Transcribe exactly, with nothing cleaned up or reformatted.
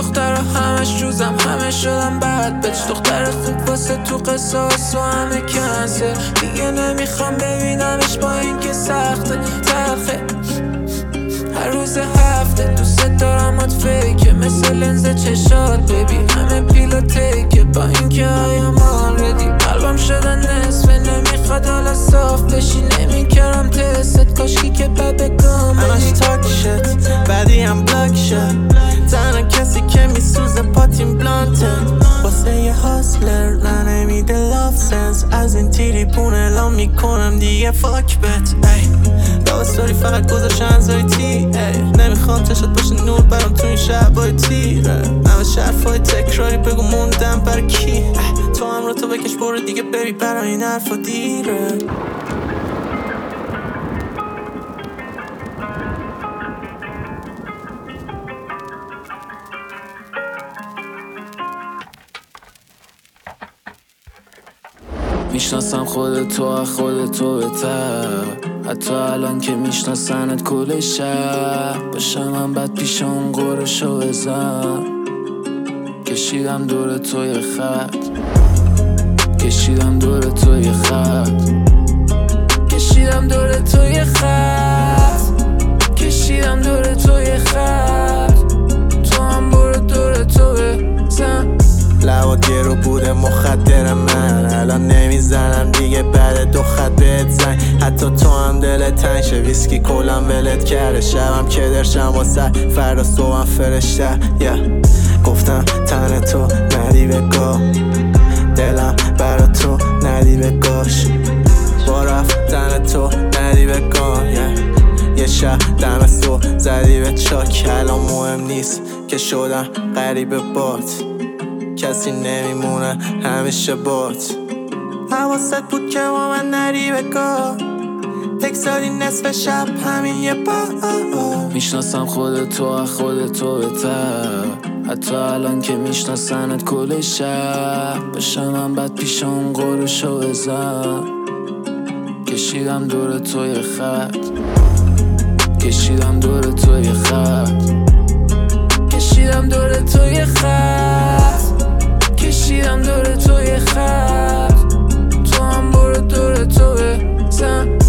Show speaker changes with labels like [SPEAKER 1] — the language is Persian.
[SPEAKER 1] دختر همش جوزم همه شدم بد بچ دختر خوب واسه تو قصاص و همه کنسل دیگه نمیخوام ببینمش با اینکه سخته تلخه هر روز هفته دوست دارم ات فیکه مثل لنز چشات ببی همه پیلا تیکه با اینکه آیم آردی قلبم شده نصفه نمیخواد حالا صاف بشی نمیکرم تست کاشکی که ببگام
[SPEAKER 2] همش تاک شد بعدی هم بلاک شد تنها کسی که میسوزه پاتیم بلانته واسه یه هاسلر نه نمیده لاف سنس از این تیری پون اعلام میکنم دیگه فاک بت داو ستوری فقط گذاشت انزای تی نمیخوام چشت باشه نور برام تو این شبای تیره همه شرفای تکراری بگو موندم بر کی تو هم رو تو بکش برو دیگه ببی برای این حرفا دیره
[SPEAKER 1] میشناسم خودتو خودتو بهتر حتی الان که میشناسنت کل شهر باشم من بد پیش اون قرشو بزن کشیدم دور تو یه خط کشیدم دور تو یه خط کشیدم دور تو یه خط کشیدم دور تو یه خط تو هم برو دور تو بزن
[SPEAKER 2] لبات گرو بوده مخدر من الان نمیزنم دیگه بعد دو خط بهت زنگ حتی تو هم دلت تنگ شه ویسکی کلم ولت کرده شبم که درشم واسه فردا صبحم فرشته yeah. گفتم تن تو ندی بگاه دلم برا تو ندی بگاش با رفتن تو ندی بگاه yeah. یه شب دم سو زدی به چاک الان مهم نیست که شدم غریب بات کسی نمیمونه همیشه بات حواست بود که با من نری بگاه تکساری نصف شب همین یه با
[SPEAKER 1] میشناسم خودتو خودتو بهتر حتی الان که میشناسنت کل شهر باشم من بد پیش اون قرشو بزن کشیدم دور تو یه خط کشیدم دور تو یه خط کشیدم دور تو یه خط کشیدم دور تو یه خط تو هم برو دور تو بزن